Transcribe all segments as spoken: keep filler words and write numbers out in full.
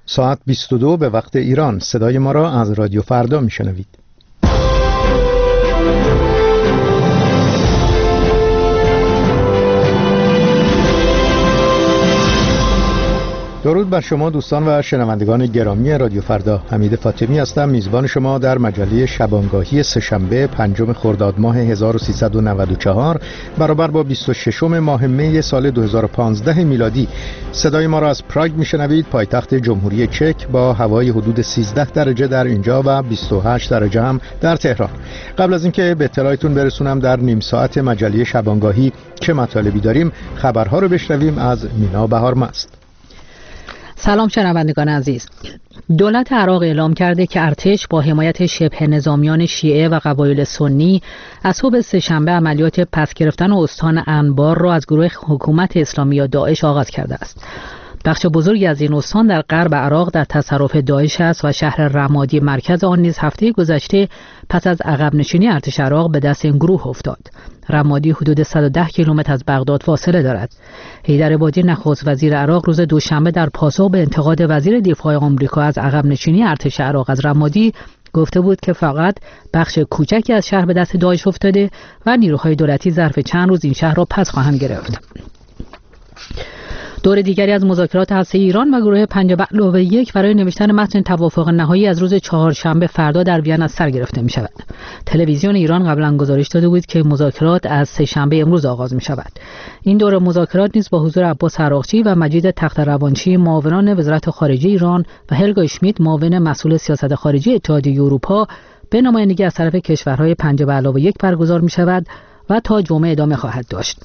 ساعت بیست و دو به وقت ایران. صدای ما را از رادیو فردا میشنوید. درود بر شما دوستان و شنوندگان گرامی رادیو فردا. حمید فاطمی هستم، میزبان شما در مجله شبانگاهی سه‌شنبه پنجم خرداد ماه هزار و سیصد و نود و چهار برابر با بیست و ششم ماه می سال دو هزار و پانزده میلادی. صدای ما را از پراگ میشنوید، پایتخت جمهوری چک، با هوای حدود سیزده درجه در اینجا و بیست و هشت درجه هم در تهران. قبل از اینکه به اطلاعتون برسونم در نیم ساعت مجله شبانگاهی چه مطالبی داریم، خبرها رو بشنویم از مینا بهارمست. سلام شنوندگان عزیز. دولت عراق اعلام کرده که ارتش با حمایت شبه نظامیان شیعه و قبایل سنی از صبح سه‌شنبه عملیات پس گرفتن استان انبار را از گروه حکومت اسلامی یا داعش آغاز کرده است. بخش بزرگی از این استان در غرب عراق در تصرف داعش است و شهر رمادی مرکز آن نیز هفته گذشته پس از عقب نشینی ارتش عراق به دست این گروه افتاد. رمادی حدود صد و ده کیلومتر از بغداد فاصله دارد. حیدر عبادی نخست وزیر عراق روز دوشنبه در پاسخ به انتقاد وزیر دفاع آمریکا از عقب نشینی ارتش عراق از رمادی گفته بود که فقط بخش کوچکی از شهر به دست داعش افتاده و نیروهای دولتی ظرف چند روز این شهر را پس خواهند گرفت. دور دیگری از مذاکرات هسته‌ای ایران و گروه پنج به علاوه یک برای نوشتن متن توافق نهایی از روز چهارشنبه فردا در وین از سر گرفته می شود. تلویزیون ایران قبلا گزارش داده بود که مذاکرات از سه‌شنبه امروز آغاز می شود. این دور مذاکرات نیز با حضور عباس عراقچی و مجید تخت‌روانچی معاونان وزارت خارجه ایران و هلگا اشمیت معاون مسئول سیاست خارجی اتحادیه اروپا به نمایندگی از طرف کشورهای پنج به علاوه یک برگزار می شود و تا جمعه ادامه خواهد داشت.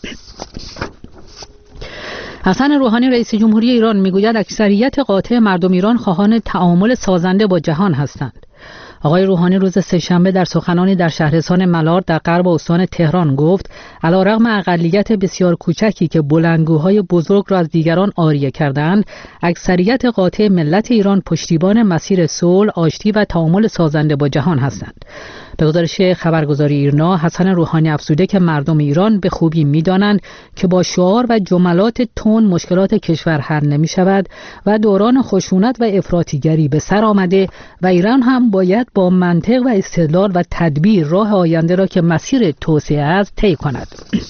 حسن روحانی رئیس جمهوری ایران میگوید اکثریت قاطع مردم ایران خواهان تعامل سازنده با جهان هستند. آقای روحانی روز سه‌شنبه در سخنانی در شهرستان ملارد در غرب استان تهران گفت علیرغم اقلیت بسیار کوچکی که بلندگوهای بزرگ را از دیگران عاریه کردند، اکثریت قاطع ملت ایران پشتیبان مسیر صلح، آشتی و تعامل سازنده با جهان هستند. به گزارش خبرگزاری ایرنا، حسن روحانی افزوده که مردم ایران به خوبی می‌دانند که با شعار و جملات تند مشکلات کشور حل نمی‌شود و دوران خشونت و افراطیگری به سر آمده و ایران هم باید با منطق و استدلال و تدبیر راه آینده را که مسیر توسعه است طی کند.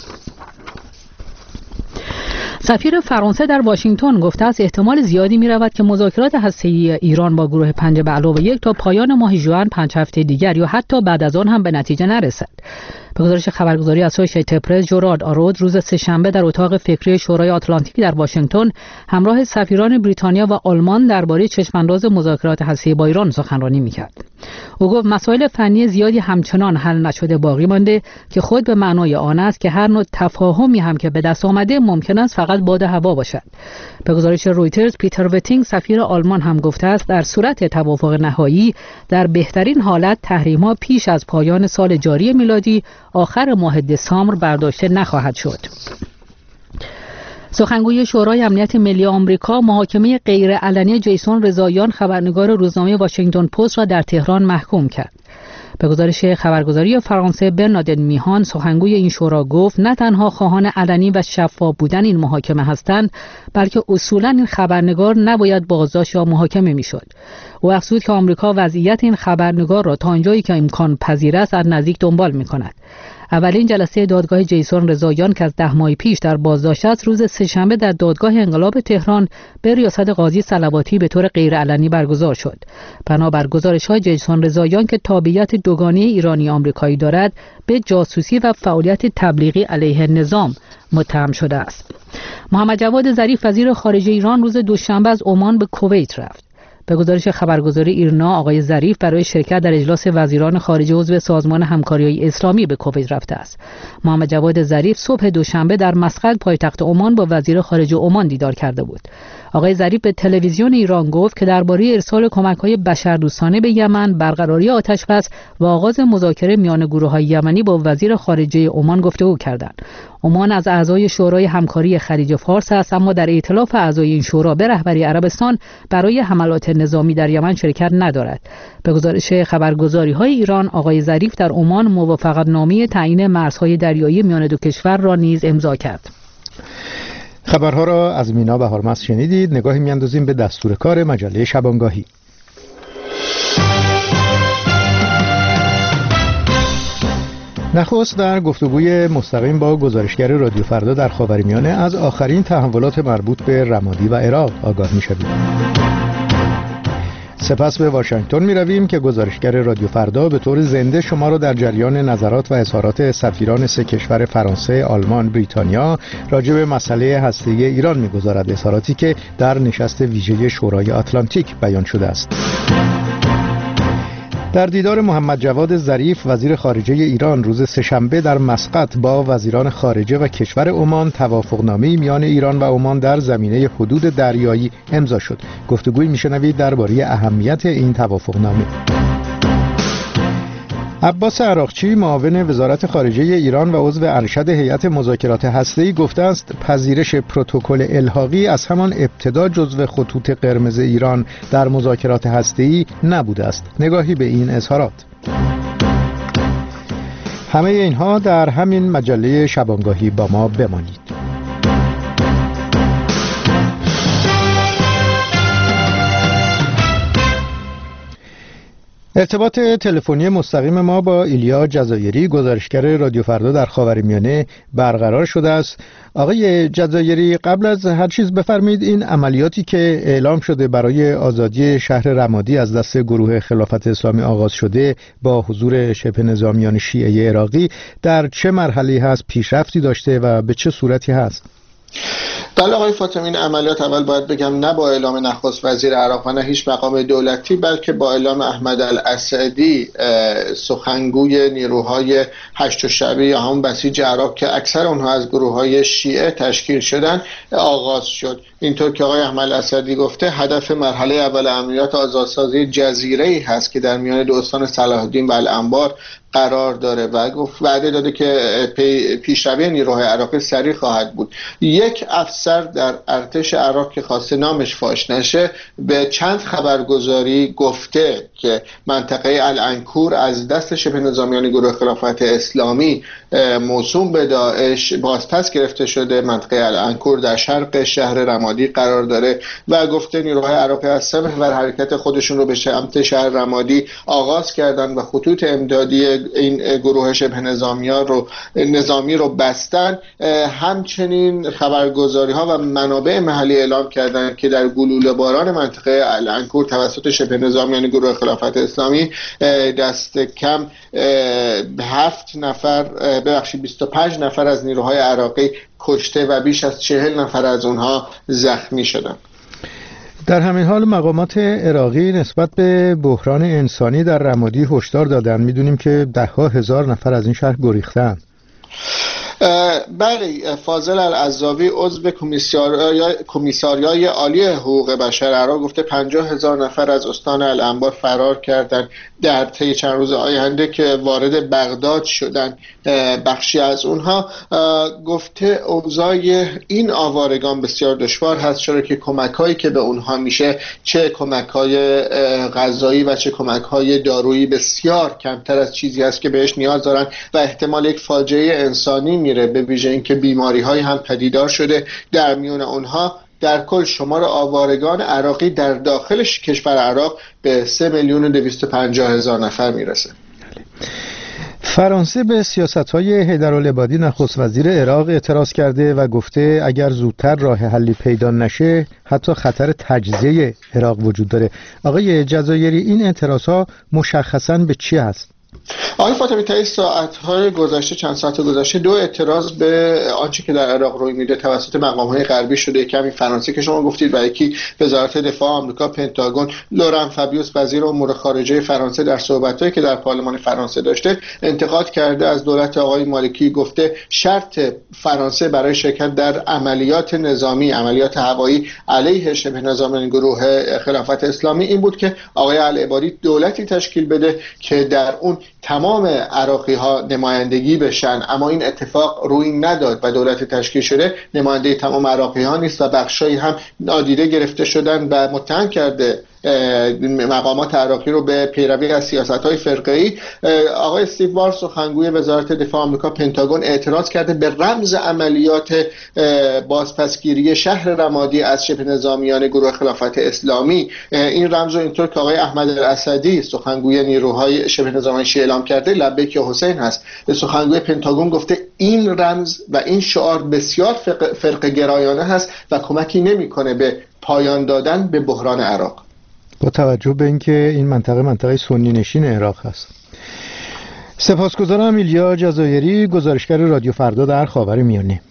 سفیر فرانسه در واشنگتن گفته است احتمال زیادی می رود که مذاکرات هسته‌ای ایران با گروه پنج به علاوه یک تا پایان ماه ژوئن پنج هفته دیگر یا حتی بعد از آن هم به نتیجه نرسد. به گزارش خبرگزاری اسوسییتد پرس، جرارد آرود روز سه‌شنبه در اتاق فکری شورای آتلانتیک در واشنگتن همراه سفیران بریتانیا و آلمان درباره چشم‌انداز مذاکرات هسته‌ای با ایران سخنرانی می‌کرد. او گفت مسائل فنی زیادی همچنان حل نشده باقی مانده که خود به معنای آن است که هر نوع تفاهمی هم که به دست آمده ممکن است فقط باد هوا باشد. به گزارش رویترز، پیتر وتینگ سفیر آلمان هم گفته است در صورت توافق نهایی در بهترین حالت تحریم‌ها پیش از پایان سال جاری میلادی آخر ماه دسامبر برداشته نخواهد شد. سخنگوی شورای امنیت ملی آمریکا محاکمه غیرعلنی جیسون رضاییان خبرنگار روزنامه واشنگتن پست را در تهران محکوم کرد. به گزارش خبرگزاری فرانسه، برنادت میهان سخنگوی این شورا گفت نه تنها خواهان علنی و شفاف بودن این محاکمه هستند، بلکه اصولاً این خبرنگار نباید بازداشت یا محاکمه میشد. او افزود که آمریکا وضعیت این خبرنگار را تا آنجایی که امکان پذیر است از نزدیک دنبال می‌کند. اولین جلسه دادگاه جیسون رضاییان که از ده ماه پیش در بازداشت است روز سه‌شنبه در دادگاه انقلاب تهران به ریاست قاضی صلواتی به طور غیرعلنی برگزار شد. بنابر گزارش‌های جیسون رضاییان که تابعیت دوگانه ایرانی آمریکایی دارد، به جاسوسی و فعالیت تبلیغی علیه نظام متهم شده است. محمد جواد ظریف وزیر خارجه ایران روز دوشنبه از عمان به کویت رفت. به گزارش خبرگزاری ایرنا، آقای ظریف برای شرکت در اجلاس وزیران خارجه عضو سازمان همکاری اسلامی به کویت رفته است. محمد جواد ظریف صبح دوشنبه در مسقط پایتخت عمان با وزیر خارجه عمان دیدار کرده بود. آقای ظریف به تلویزیون ایران گفت که درباره ارسال کمک‌های بشردوستانه به یمن، برقراری آتش‌بس و آغاز مذاکره میان گروه‌های یمنی با وزیر خارجه عمان گفتگو کردند. عمان از اعضای شورای همکاری خلیج فارس است، اما در ائتلاف اعضای این شورا به رهبری عربستان برای حملات نظامی در یمن شرکت ندارد. به گزارش خبرگزاری‌های ایران، آقای ظریف در عمان موافقتنامه تعیین مرزهای دریایی میان دو کشور را نیز امضا کرد. خبرها را از مینا بهارمست شنیدید. نگاهی میاندازیم به دستور کار مجله شبانگاهی. نخست در گفتگوی مستقیم با گزارشگر رادیو فردا در خاورمیانه از آخرین تحولات مربوط به رمادی و عراق آگاه می‌شویم. سپس به واشنگتن می رویم که گزارشگر رادیو فردا به طور زنده شما را در جریان نظرات و اظهارات سفیران سه کشور فرانسه، آلمان، بریتانیا راجع به مسئله هسته‌ای ایران می‌گذارد، اظهاراتی که در نشست ویژه شورای آتلانتیک بیان شده است. در دیدار محمد جواد ظریف وزیر خارجه ایران روز سه‌شنبه در مسقط با وزیران خارجه و کشور عمان توافقنامه‌ای میان ایران و عمان در زمینه حدود دریایی امضا شد. گفتگویی میشنوید درباره اهمیت این توافقنامه. عباس عراقچی معاون وزارت خارجه ایران و عضو ارشد هیئت مذاکرات هسته‌ای گفته است پذیرش پروتکل الحاقی از همان ابتدا جزو خطوط قرمز ایران در مذاکرات هسته‌ای نبوده است. نگاهی به این اظهارات. همه اینها در همین مجله شبانگاهی با ما بمانید. ارتباط تلفنی مستقیم ما با ایلیا جزایری گزارشگر رادیو فردا در خاورمیانه برقرار شده است. آقای جزایری، قبل از هر چیز بفرمایید این عملیاتی که اعلام شده برای آزادی شهر رمادی از دست گروه خلافت اسلامی آغاز شده با حضور شبه نظامیان شیعه عراقی در چه مرحله‌ای هست، پیشرفتی داشته و به چه صورتی هست؟ بله آقای فاطمی، این عملیات اول باید بگم نه با اعلام نخست وزیر عراق و نه هیچ مقام دولتی، بلکه با اعلام احمد الاسدی سخنگوی نیروهای هشت شعبه یا همون بسیج عراق که اکثر اونها از گروه‌های شیعه تشکیل شدن آغاز شد. اینطور که آقای احمد الاسدی گفته هدف مرحله اول عملیات آزادسازی جزیره‌ای هست که در میان دو استان صلاح الدین و الانبار قرار داره و گفت وعده داده که پی پیشروی نیروهای عراقی سریع خواهد بود. یک افسر در ارتش عراق که خواسته نامش فاش نشه به چند خبرگزاری گفته که منطقه الانکور از دست شبه نظامیان گروه خلافت اسلامی موسوم به داعش بازپس گرفته شده. منطقه الانکور در شرق شهر رمادی قرار داره و گفته نیروهای عراقی از سمح و حرکت خودشون رو به سمت شهر رمادی آغاز کردن و خطوط امدادی این گروه شبه نظامیان رو نظامی رو بستن. همچنین خبرگزاری ها و منابع محلی اعلام کردند که در گلوله باران منطقه الانکور توسط شبه نظامیان گروه خلافت اسلامی دست کم هفت نفر ببخشید بیست و پنج نفر از نیروهای عراقی کشته و بیش از چهل نفر از اونها زخمی شدند. در همین حال مقامات عراقی نسبت به بحران انسانی در رمادی هشدار دادن. میدونیم که ده ها هزار نفر از این شهر گریختن. بله، فاضل العزاوی عضو کمیساریای عالی حقوق بشر عراق گفته پنجاه هزار نفر از استان الانبار فرار کردند در طی چند روز آینده که وارد بغداد شدند. بخشی از اونها گفته اوضاع این آوارگان بسیار دشوار هست، چرا که کمک‌هایی که به اونها میشه چه کمک‌های غذایی و چه کمک‌های دارویی بسیار کمتر از چیزی هست که بهش نیاز دارن و احتمال یک فاجعه انسانی میره، به ویژه اینکه بیماری‌های هم پدیدار شده. در میون اونها در کل شمار آوارگان عراقی در داخل کشور عراق به سه میلیون و دویست و پنجاه هزار نفر میرسه. فرانسه به سیاست‌های حیدرالعبادی نخست وزیر عراق اعتراض کرده و گفته اگر زودتر راه حلی پیدا نشه حتی خطر تجزیه عراق وجود داره. آقای جزایری، این اعتراض‌ها مشخصاً به چی هست؟ آقای فاطمی، طی ساعت‌های گذشته چند ساعت گذشته دو اعتراض به آنچه که در عراق روی میده توسط مقام‌های غربی شده. کمی فرانسه که شما گفتید و یکی وزارت دفاع آمریکا پنتاگون. لورن فابیوس وزیر امور خارجه فرانسه در صحبت‌هایی که در پارلمان فرانسه داشته انتقاد کرده از دولت آقای مالکی. گفته شرط فرانسه برای شرکت در عملیات نظامی، عملیات هوایی علیه شبه نظامیان گروه خلافت اسلامی این بود که آقای العبادی دولتی تشکیل بده که در اون تمام عراقی ها نمایندگی بشن، اما این اتفاق روی نداد و دولت تشکیل شده نماینده تمام عراقی ها نیست و بخشایی هم نادیده گرفته شدن و متهم کرده مقامات عراقی رو به پیروی از سیاست‌های فرقه‌ای. آقای استیو بار سخنگوی وزارت دفاع آمریکا پنتاگون اعتراض کرده به رمز عملیات بازپسگیری شهر رمادی از شبه نظامیان گروه خلافت اسلامی. این رمز رو اینطور که آقای احمد الاسدی سخنگوی نیروهای شبه نظامی شیعه اعلام کرده لبیک یا حسین هست. سخنگوی پنتاگون گفته این رمز و این شعار بسیار فرقه گرایانه هست و کمکی نمی‌کنه به پایان دادن به بحران عراق. با توجه به اینکه این منطقه منطقه سنی نشین عراق هست. سپاسگزارم ایلیا جزایری، گزارشگر رادیو فردا در خاورمیانه.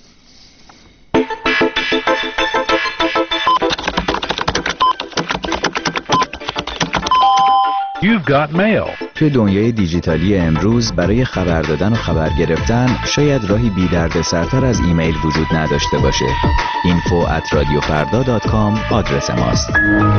You've got mail. توی دنیای دیجیتالی امروز برای خبر دادن و خبر گرفتن شاید راهی بی درد سرتر از ایمیل وجود نداشته باشه. اینفو ات رادیو فردا دات کام آدرس ماست.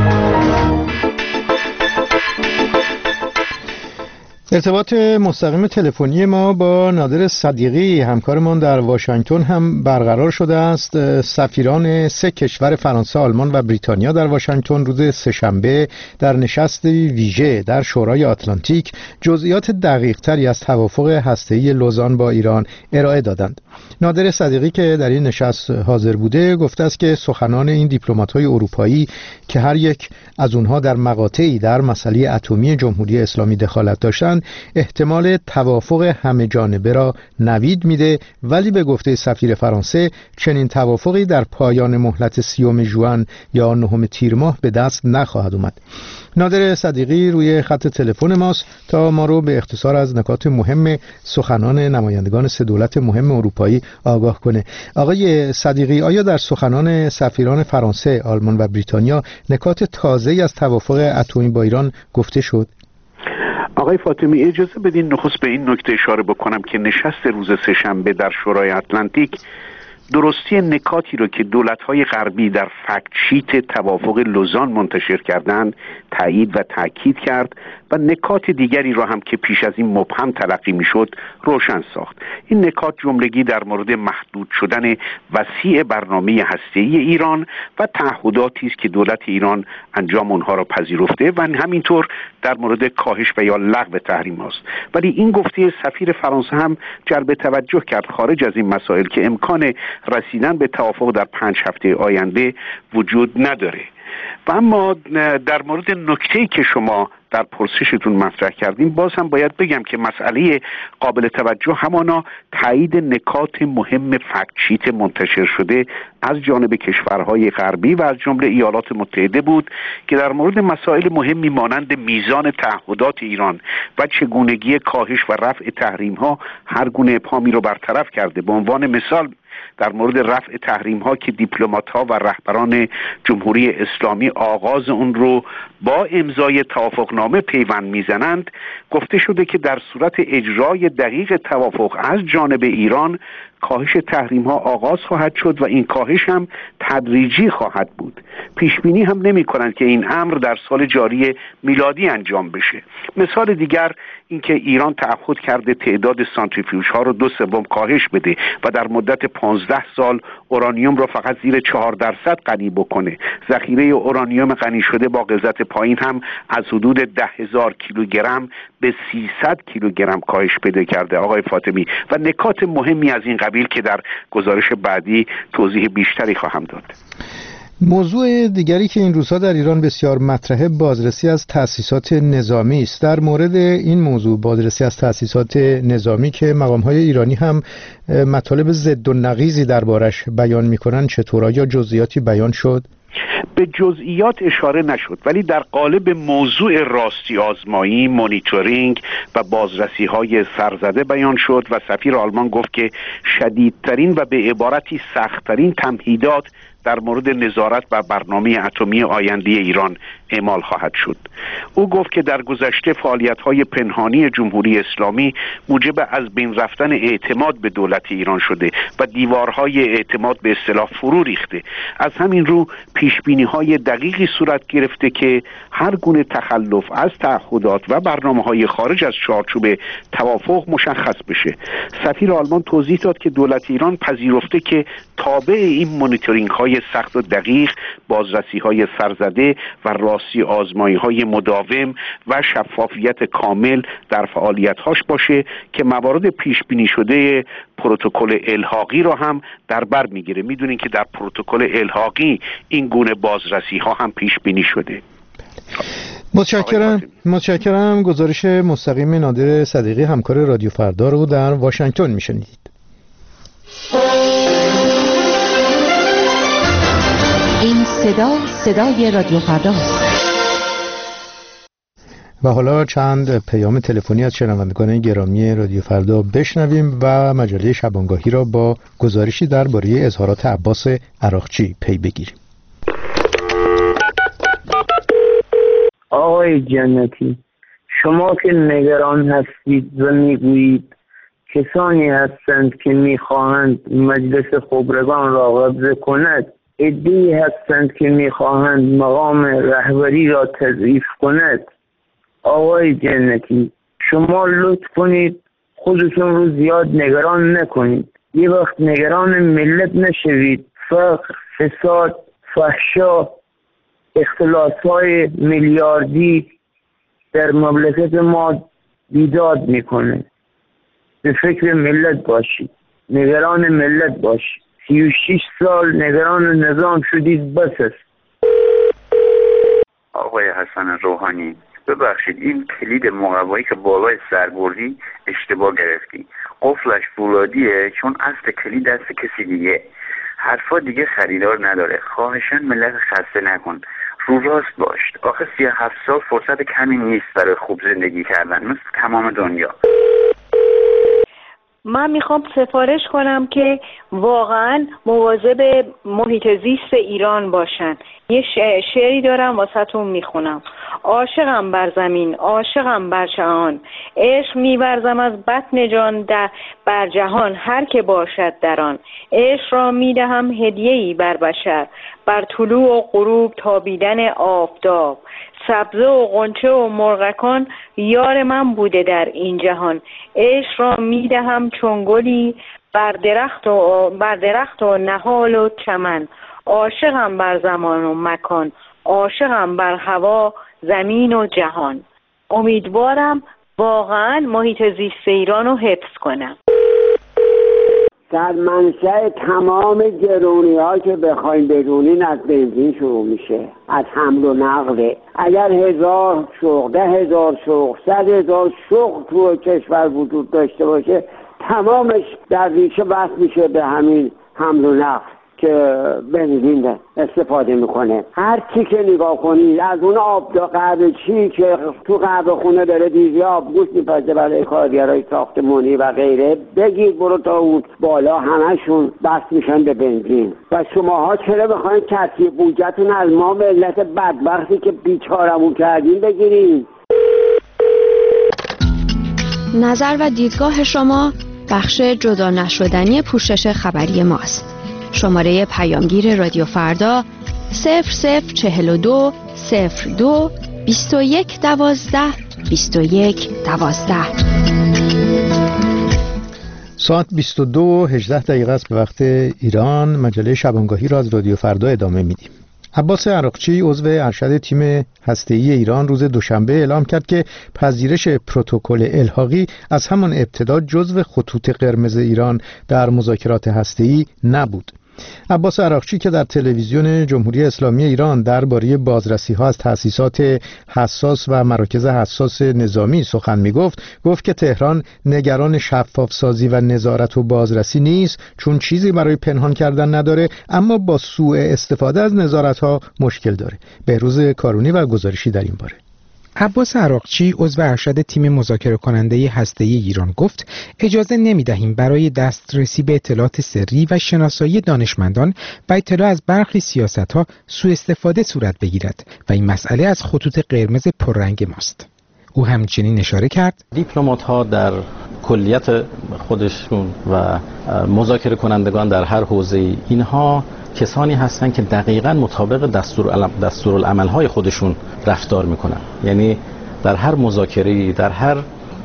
ارتباط مستقیم تلفنی ما با نادر صدیقی همکارمان در واشنگتن هم برقرار شده است. سفیران سه کشور فرانسه، آلمان و بریتانیا در واشنگتن روز سه‌شنبه در نشست ویژه در شورای آتلانتیک جزئیات دقیق‌تری از توافق هسته‌ای لوزان با ایران ارائه دادند. نادر صدیقی که در این نشست حاضر بوده گفته است که سخنان این دیپلمات‌های اروپایی که هر یک از اونها در مقاطعی در مسئله اتمی جمهوری اسلامی دخالت داشتند احتمال توافق همه جانبه را نوید میده، ولی به گفته سفیر فرانسه چنین توافقی در پایان مهلت سیوم ژوئن یا نهم تیر ماه به دست نخواهد اومد. نادر صدیقی روی خط تلفن ماست تا ما رو به اختصار از نکات مهم سخنان نمایندگان سه دولت مهم اروپایی آگاه کنه. آقای صدیقی، آیا در سخنان سفیران فرانسه، آلمان و بریتانیا نکات تازه‌ای از توافق اتمی با ایران گفته شد؟ آقای فاطمی، اجازه بدین نخست به این نکته اشاره بکنم که نشست روز سه‌شنبه در شورای آتلانتیک درستی نکاتی رو که دولت‌های غربی در فکت شیت توافق لوزان منتشر کردند تایید و تاکید کرد و نکات دیگری را هم که پیش از این مبهم تلقی میشد روشن ساخت. این نکات جملگی در مورد محدود شدن وسیع برنامه هسته‌ای ایران و تعهداتی است که دولت ایران انجام اونها را پذیرفته و همینطور در مورد کاهش و یا لغو تحریم است. ولی این گفته سفیر فرانسه هم جلب توجه کرد خارج از این مسائل که امکان رسیدن به توافق در پنج هفته آینده وجود نداره. و اما در مورد نکته‌ای که شما در پرسشتون مطرح کردیم باز هم باید بگم که مسئله قابل توجه همانا تایید نکات مهم فکت شیت منتشر شده از جانب کشورهای غربی و از جمله ایالات متحده بود که در مورد مسائل مهمی مانند میزان تعهدات ایران و چگونگی کاهش و رفع تحریم ها هر گونه ابهامی رو برطرف کرده. به عنوان مثال در مورد رفع تحریم ها که دیپلمات ها و رهبران جمهوری اسلامی آغاز اون رو با امضای توافقنامه پیوند میزنند، گفته شده که در صورت اجرای دقیق توافق از جانب ایران کاهش تحریم ها آغاز خواهد شد و این کاهش هم تدریجی خواهد بود. پیش بینی هم نمی کنند که این امر در سال جاری میلادی انجام بشه. مثال دیگر اینکه ایران تعهد کرده تعداد سانتریفیوژ ها رو دو سوم کاهش بده و در مدت پانزده سال اورانیوم رو فقط زیر چهار درصد غنی بکنه. ذخیره اورانیوم غنی شده با غلظت پایین هم از حدود ده هزار کیلوگرم به سیصد کیلوگرم کاهش پیدا کرده آقای فاطمی و نکات مهمی از این قبیل که در گزارش بعدی توضیح بیشتری خواهم داد. موضوع دیگری که این روزها در ایران بسیار مطرحه بازرسی از تأسیسات نظامی است. در مورد این موضوع بازرسی از تأسیسات نظامی که مقام‌های ایرانی هم مطالب ضد و نقیضی دربارش بیان می‌کنند چطور؟ آیا جزئیاتی بیان شد؟ به جزئیات اشاره نشد، ولی در قالب موضوع راستی آزمایی، مونیتورینگ و بازرسی های سرزده بیان شد و سفیر آلمان گفت که شدیدترین و به عبارتی سختترین تمهیدات در مورد نظارت بر برنامه اتمی آینده ایران اعمال خواهد شد. او گفت که در گذشته فعالیت‌های پنهانی جمهوری اسلامی موجب از بین رفتن اعتماد به دولت ایران شده و دیوارهای اعتماد به اصطلاح فرو ریخته. از همین رو پیشبینی‌های دقیقی صورت گرفته که هر گونه تخلف از تعهدات و برنامه‌های خارج از چارچوب توافق مشخص بشه. سفیر آلمان توضیح داد که دولت ایران پذیرفته که تابع این مانیتورینگ‌های های سخت و دقیق، بازرسی های سرزده و راستی آزمایی های مداوم و شفافیت کامل در فعالیت هاش باشه که موارد پیش بینی شده پروتکل الحاقی رو هم در بر میگیره. میدونین که در پروتکل الحاقی این گونه بازرسی ها هم پیش بینی شده. متشکرم. متشکرم. گزارش مستقیم نادر صدیقی همکار رادیو فردا رو در واشنگتن میشنیدید. این صدا صدای رادیو فردا است. و حالا چند پیام تلفنی از شنوندگان گرامی رادیو فردا بشنویم و مجله شبانگاهی را با گزارشی درباره اظهارات عباس عراقچی پی بگیریم. آقای جنتی، شما که نگران هستید و میگویید کسانی هستند که میخواهند مجلس خبرگان را قبضه کند، عده‌ای هستند که میخواهند مقام رهبری را تضعیف کند. آقای جنتی، شما لطف کنید خودتون رو زیاد نگران نکنید. یه وقت نگران ملت نشوید. فقر، فساد، فحشا، اختلاس‌های میلیاردی در مملکت ما بیداد میکنه. به فکر ملت باشید، نگران ملت باشید. سی و شش سال نگران نظام شدید، بس است. آقای حسن روحانی، ببخشید این کلید مقوایی که بالای سر بردی اشتباه گرفتی. قفلش فولادیه چون اصل کلید دست کسی دیگه. حرفا دیگه خریدار نداره. خواهشاً ملت خسته نکن. رو راست باش. آخه سی و هفت سال فرصت کمی نیست برای خوب زندگی کردن مثل تمام دنیا. من میخوام سفارش کنم که واقعا مواظب محیط زیست ایران باشن. یه شعری دارم واسهتون میخونم. عاشقم بر زمین، عاشقم بر جهان، عشق میورزم از بطن جان در بر جهان، هر که باشد در آن. عشق را میدهم هدیه‌ای بر بشر، بر طلوع و غروب تابیدن آفتاب. سبزه و غنچه و مرغکان یار من بوده در این جهان. عشق را میدهم چون گلی بر درخت و بر درخت و نهال و چمن. عاشقم بر زمان و مکان، عاشقم بر هوا، زمین و جهان. امیدوارم واقعا محیط زیست ایران رو حفظ کنم. در منشأ تمام گرونی ها که بخوایم بدونین از بنزین شروع میشه، از حمل و نقله. اگر هزار شغل، ده هزار شغل، صد هزار شغل تو کشور وجود داشته باشه، تمامش در ریشه بس میشه به همین حمل و نقل که بنزین استفاده میکنه. هر چی که نگاه کنید، از اون آب قهوه چی که تو قهوه خونه داره دیزی آبگوش میپزه برای کارگرای ساختمانی و غیره، بگید برو تا اون بالا، همشون بس میشن به بنزین. و شماها چرا بخواید کسی بودجه‌تون از ما ملت بدبختی که بیچارمون کردیم بگیریم؟ نظر و دیدگاه شما بخش جدا نشدنی پوشش خبری ماست. شماره پیامگیر رادیو فردا صفر صفر چهل و دو صفر دو بیست و یک دوازده بیست و یک دوازده. ساعت بیست و دو و هجده دقیقه است به وقت ایران. مجله شبانگاهی را از رادیو فردا ادامه میدیم. عباس عراقچی عضو ارشد تیم هسته‌ای ایران روز دوشنبه اعلام کرد که پذیرش پروتکل الحاقی از همان ابتدا جزو خطوط قرمز ایران در مذاکرات هسته‌ای نبود. عباس عراقچی که در تلویزیون جمهوری اسلامی ایران درباره بازرسی‌ها از تأسیسات حساس و مراکز حساس نظامی سخن می‌گفت، گفت که تهران نگران شفاف سازی و نظارت و بازرسی نیست، چون چیزی برای پنهان کردن نداره، اما با سوء استفاده از نظارت‌ها مشکل داره. بهروز کارونی و گزارشی در این باره. عباس عراقچی عضو ارشد تیم مذاکره کننده هسته‌ای ایران گفت اجازه نمی‌دهیم برای دسترسی به اطلاعات سری و شناسایی دانشمندان و اطلاع از برخی سیاست‌ها سوء استفاده صورت بگیرد و این مسئله از خطوط قرمز پررنگ ماست. او همچنین اشاره کرد دیپلمات‌ها در کلیت خودشون و مذاکره کنندگان در هر حوزه‌ای اینها کسانی هستند که دقیقاً مطابق دستورالعمل‌های خودشون رفتار میکنن. یعنی در هر مذاکره‌ای، در هر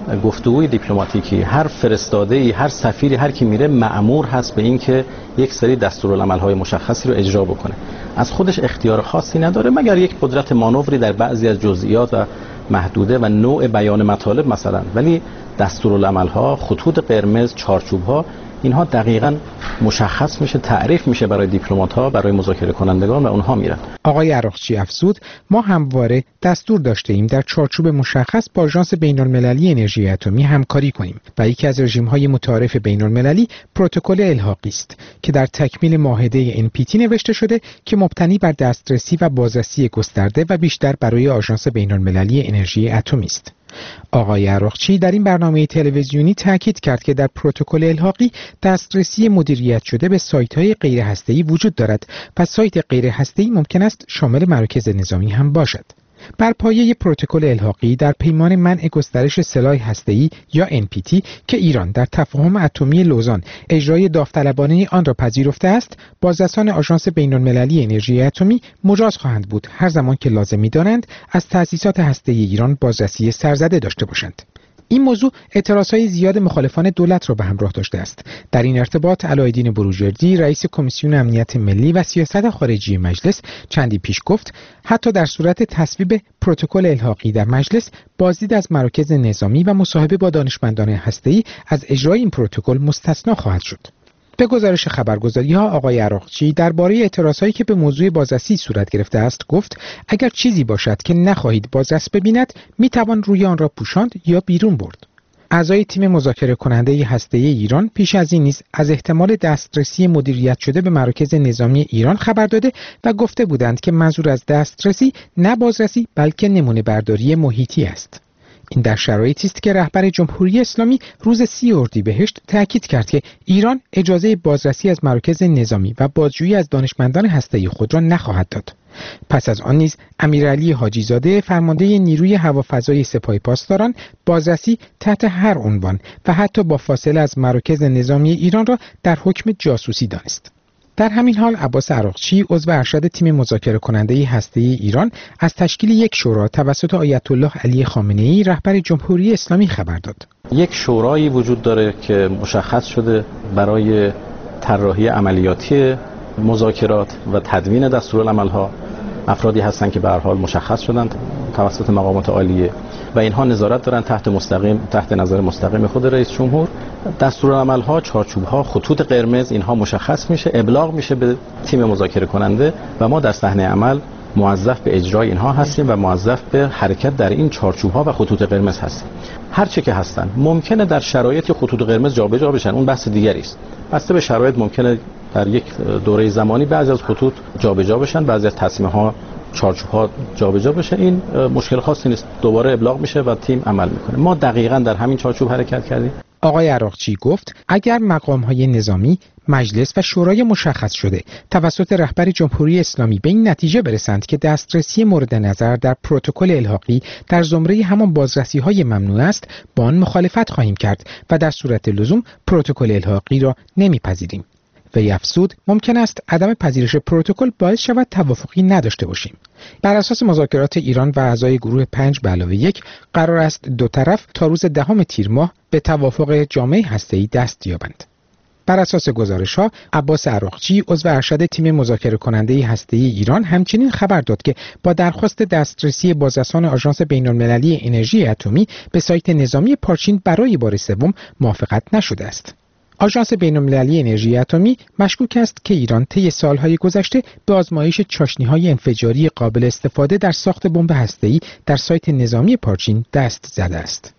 گفتگوی دیپلماتیکی، هر فرستاده‌ای، هر سفیری، هر کی میره مأمور هست به این که یک سری دستورالعمل‌های مشخصی رو اجرا بکنه. از خودش اختیار خاصی نداره مگر یک قدرت مانوری در بعضی از جزئیات و محدوده و نوع بیان مطالب مثلا، ولی دستورالعمل‌ها، خطوط قرمز، چارچوب‌ها، اینها دقیقاً مشخص میشه، تعریف میشه برای دیپلمات‌ها، برای مذاکره کنندگان و اونها میرن. آقای عراقچی افزود ما همواره دستور داشته ایم در چارچوب مشخص با آژانس بین‌المللی انرژی اتمی همکاری کنیم و یکی از رژیم‌های متعارف بین‌المللی پروتکل الحاقی است که در تکمیل معاهده ان پی تی نوشته شده که مبتنی بر دسترسی و بازرسی گسترده و بیشتر برای آژانس بین‌المللی انرژی اتمی است. آقای عراقچی در این برنامه تلویزیونی تاکید کرد که در پروتکل الحاقی دسترسی مدیریت شده به سایت‌های غیر هسته‌ای وجود دارد و سایت غیر هسته‌ای ممکن است شامل مراکز نظامی هم باشد. بر پایه پروتکل الحاقی در پیمان منع گسترش سلاح هسته‌ای یا ان پی تی که ایران در تفاهم اتمی لوزان اجرای داوطلبانه آن را پذیرفته است، بازرسان آژانس بین‌المللی انرژی اتمی مجاز خواهند بود هر زمان که لازم می‌دانند از تأسیسات هسته‌ای ایران بازرسی سرزده داشته باشند. این موضوع اعتراضهای زیاد مخالفان دولت را به همراه داشته است. در این ارتباط علایالدین بروجردی رئیس کمیسیون امنیت ملی و سیاست خارجی مجلس چندی پیش گفت حتی در صورت تصویب پروتکل الحاقی در مجلس، بازدید از مراکز نظامی و مصاحبه با دانشمندان هسته‌ای از اجرای این پروتکل مستثنا خواهد شد. به گزارش خبرگزاری‌ها آقای عراقچی درباره اعتراضهایی که به موضوع بازرسی صورت گرفته است گفت اگر چیزی باشد که نخواهید بازرس ببیند میتوان روی آن را پوشاند یا بیرون برد. اعضای تیم مذاکره کننده هسته‌ای ایران پیش از این نیز از احتمال دسترسی مدیریت شده به مراکز نظامی ایران خبر داده و گفته بودند که منظور از دسترسی نه بازرسی بلکه نمونه برداری محیطی است. این در شرایطی است که رهبر جمهوری اسلامی روز سی اردیبهشت تاکید کرد که ایران اجازه بازرسی از مراکز نظامی و بازجویی از دانشمندان هسته‌ای خود را نخواهد داد. پس از آن نیز امیرعلی حاجی زاده فرمانده نیروی هوافضای سپاه پاسداران بازرسی تحت هر عنوان و حتی با فاصله از مراکز نظامی ایران را در حکم جاسوسی دانست. در همین حال عباس عراقچی عضو ارشد تیم مذاکره کننده هسته‌ای ایران از تشکیل یک شورا توسط آیت الله علی خامنه‌ای رهبر جمهوری اسلامی خبر داد. یک شورایی وجود داره که مشخص شده برای طراحی عملیاتی مذاکرات و تدوین دستورالعمل‌ها. افرادی هستند که به هر حال مشخص شدند توسط مقامات عالیه و اینها نظارت دارن تحت مستقیم تحت نظر مستقیم خود رئیس جمهور. دستورالعمل‌ها، چارچوب‌ها، خطوط قرمز اینها مشخص میشه، ابلاغ میشه به تیم مذاکره کننده و ما در صحنه عمل موظف به اجرای اینها هستیم و موظف به حرکت در این چارچوب‌ها و خطوط قرمز هستیم. هر چه که هستن ممکنه در شرایط خطوط قرمز جابجا بشن، اون بحث دیگری است. بسته به شرایط ممکنه در یک دوره زمانی بعضی از خطوط جابجا بشن، بعضی از تصمیم‌ها چارچوب‌ها جابجا بشه. این مشکل خاصی نیست، دوباره ابلاغ میشه و تیم عمل میکنه. ما دقیقاً در همین چارچوب حرکت کردیم. آقای عراقچی گفت اگر مقام‌های نظامی، مجلس و شورای مشخص شده توسط رهبر جمهوری اسلامی به این نتیجه برسند که دسترسی مورد نظر در پروتکل الحاقی در زمره همان بازرسی‌های ممنوع است، با آن مخالفت خواهیم کرد و در صورت لزوم پروتکل الحاقی را نمیپذیریم. وی افزود ممکن است عدم پذیرش پروتکل باعث شود توافقی نداشته باشیم. بر اساس مذاکرات ایران و اعضای گروه پنج به علاوه یک قرار است دو طرف تا روز دهم تیر ماه به توافق جامع هسته‌ای دست یابند. بر اساس گزارش‌ها عباس عراقچی عضو ارشد تیم مذاکره کننده هسته‌ای ایران همچنین خبر داد که با درخواست دسترسی بازرسان آژانس بین‌المللی انرژی اتمی به سایت نظامی پارچین برای بار سوم موافقت نشده است. آژانس بین‌المللی انرژی اتمی مشکوک است که ایران طی سالهای گذشته به آزمایش چاشنی‌های انفجاری قابل استفاده در ساخت بمب هسته‌ای در سایت نظامی پارچین دست زده است.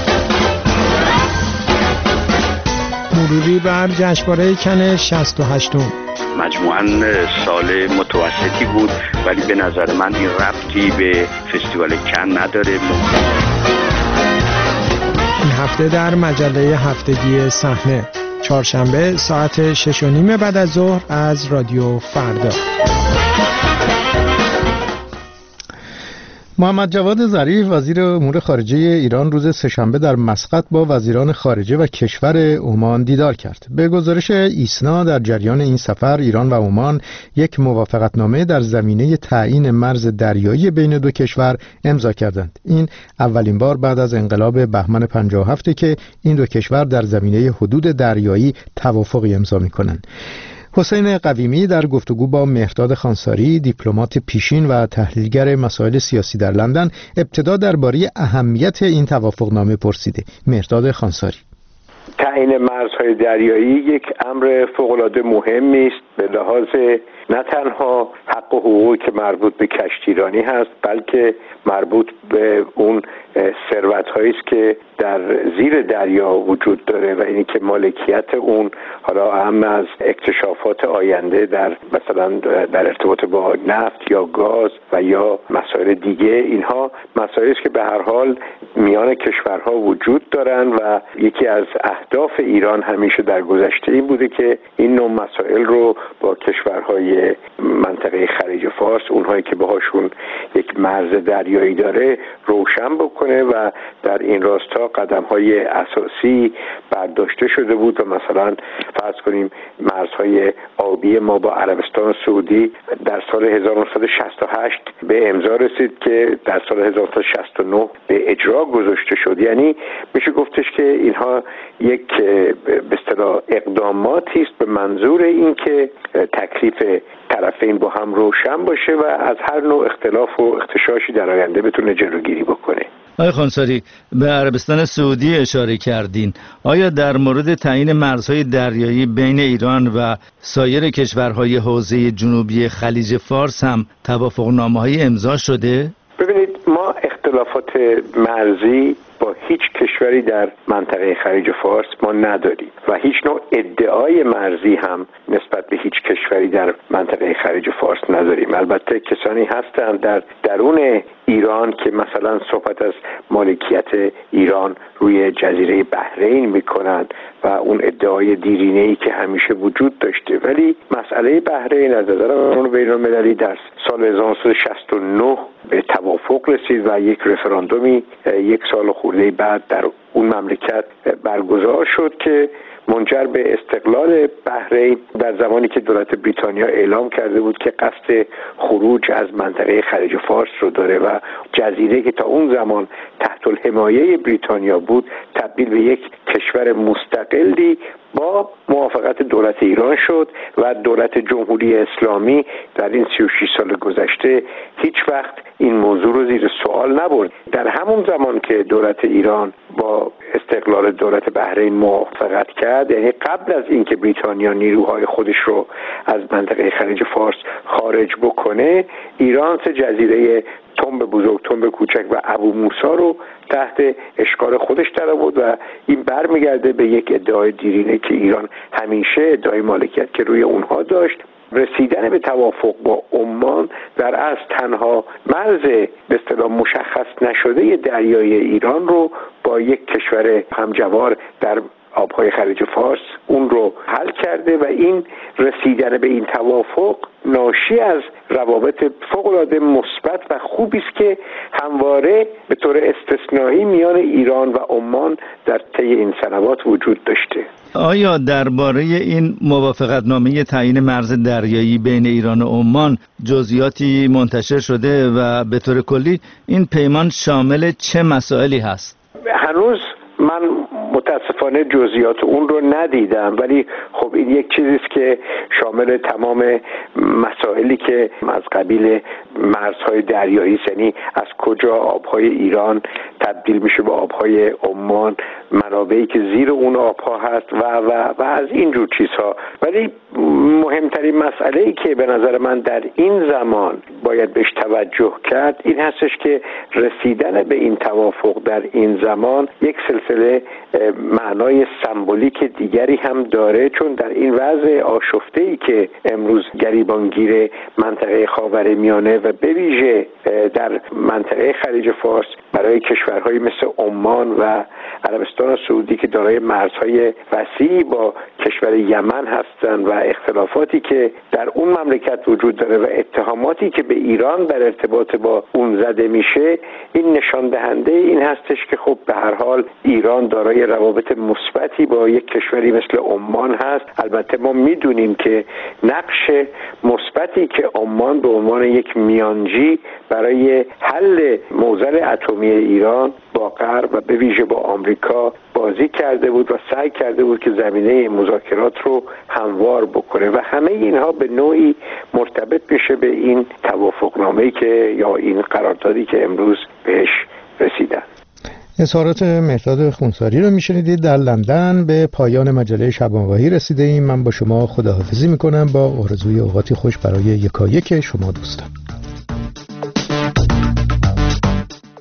مروری بر جشنواره کن شصت و هشتم مجموعاً سال متوسطی بود، ولی به نظر من این ربطی به فستیوال کن نداره. این هفته در مجله هفتگی صحنه چهارشنبه ساعت شش و نیم بعد از ظهر از رادیو فردا. محمد جواد ظریف وزیر امور خارجه ایران روز سه‌شنبه در مسقط با وزیران خارجه و کشور عمان دیدار کرد. به گزارش ایسنا در جریان این سفر ایران و عمان یک موافقتنامه در زمینه تعیین مرز دریایی بین دو کشور امضا کردند. این اولین بار بعد از انقلاب بهمن پنجاه و هفت که این دو کشور در زمینه حدود دریایی توافقی امضا می‌کنند. حسین قویمی در گفتگو با مهرداد خانساری، دیپلمات پیشین و تحلیلگر مسائل سیاسی در لندن، ابتدا درباره اهمیت این توافقنامه پرسیده. مهرداد خانساری: تعیین مرزهای دریایی یک امر فوق‌العاده مهمی است به لحاظ نه تنها حق و حقوقی که مربوط به کشتیرانی هست، بلکه مربوط به اون ثروت‌هایی است که در زیر دریا وجود داره و اینی که مالکیت اون، حالا اهم از اکتشافات آینده در مثلا در ارتباط با نفت یا گاز و یا مسائل دیگه، اینها مسائلی است که به هر حال میان کشورها وجود دارن و یکی از اهداف ایران همیشه در گذشته این بوده که این نوع مسائل رو با کشورهای منطقه خلیج فارس، اونهایی که باهاشون یک مرز دریایی داره، روشن بکنه و در این راستا قدم‌های اساسی برداشته شده بود و مثلا فرض کنیم مرزهای آبی ما با عربستان سعودی در سال هزار و نهصد و شصت و هشت به امضا رسید که در سال هزار و نهصد و شصت و نه به اجرا گذاشته شد. یعنی میشه گفتش که اینها یک به اصطلاح اقداماتی است به منظور اینکه تکلیف طرفین با هم روشن باشه و از هر نوع اختلاف و اختشاشی در آینده بتونه جلوگیری بکنه. آقای خانساری، به عربستان سعودی اشاره کردین. آیا در مورد تعیین مرزهای دریایی بین ایران و سایر کشورهای حوزه جنوبی خلیج فارس هم توافقنامه‌های امضا شده؟ ببینید، ما اختلافات مرزی با هیچ کشوری در منطقه خلیج فارس ما نداریم و هیچ نوع ادعای مرزی هم نسبت به هیچ کشوری در منطقه خلیج فارس نداریم. البته کسانی هستند در درون ایران که مثلا صحبت از مالکیت ایران روی جزیره بحرین میکنند و اون ادعای دیرینه‌ای که همیشه وجود داشته، ولی مسئله بحرین از نظر قانون بین‌المللی در سال هزار و نهصد و شصت و نه به توافق رسید و یک رفراندومی یک سال خورده بعد در اون مملکت برگزار شد که منجر به استقلال بحرین در زمانی که دولت بریتانیا اعلام کرده بود که قصد خروج از منطقه خلیج فارس رو داره و جزیره که تا اون زمان تحت الحمایه بریتانیا بود تبدیل به یک کشور مستقلی با موافقت دولت ایران شد و دولت جمهوری اسلامی در این سی و شش سال گذشته هیچ وقت این موضوع رو زیر سوال نبرد. در همون زمان که دولت ایران با استقلال دولت بحرین موافقت کرد، یعنی قبل از اینکه بریتانیا نیروهای خودش رو از منطقه خلیج فارس خارج بکنه، ایران سه جزیره تنب بزرگ، تنب کوچک و ابو موسی رو تحت اشغال خودش در آورد و این برمیگرده به یک ادعای دیرینه که ایران همیشه ادعای مالکیت که روی اونها داشت. رسیدن به توافق با عمان در اصل تنها مرز به اصطلاح مشخص نشده دریایی ایران رو با یک کشور همجوار در آبهای خلیج فارس اون رو حل کرده و این رسیدن به این توافق ناشی از روابط فوق‌العاده مثبت و خوبی است که همواره به طور استثنایی میان ایران و عمان در طی این سنوات وجود داشته. آیا درباره این موافقتنامه تعیین مرز دریایی بین ایران و عمان جزئیاتی منتشر شده و به طور کلی این پیمان شامل چه مسائلی هست؟ هنوز من متاسفانه جزئیات اون رو ندیدم، ولی خب این یک چیزی است که شامل تمام مسائلی که از قبیل مرزهای دریایی، یعنی از کجا آبهای ایران تبدیل میشه به آبهای عمان، منابعی که زیر اون آبها هست و و و از این جور چیزها. ولی مهمترین مسئله‌ای که به نظر من در این زمان باید بهش توجه کرد این هستش که رسیدن به این توافق در این زمان یک سلسله معنای سمبولیک دیگری هم داره، چون در این وضع آشفته‌ای که امروز گریبانگیر منطقه خاورمیانه و به ویژه در منطقه خلیج فارس برای کشورهای مثل عمان و عربستان سعودی که دارای مرزهای وسیعی با کشور یمن هستند و اختلافاتی که در اون مملکت وجود داره و اتهاماتی که به ایران در ارتباط با اون زده میشه، این نشان دهنده این هستش که خب به هر حال ایران دارای روابط مثبتی با یک کشوری مثل عمان هست. البته ما میدونیم که نقش مثبتی که عمان به عنوان یک میانجی برای حل معضل اتمی ایران با غرب و به ویژه با آمریکا بازی کرده بود و سعی کرده بود که زمینه مذاکرات رو هموار بکنه و همه اینها به نوعی مرتبط میشه به این توافقنامه‌ای که یا این قراردادی که امروز بهش رسیدن. اظهارات مهرداد خونساری رو میشنیدید. در لندن به پایان مجله شبانگاهی رسیده ایم. من با شما خداحافظی میکنم با آرزوی اوقاتی خوش برای یکایک شما دوستان.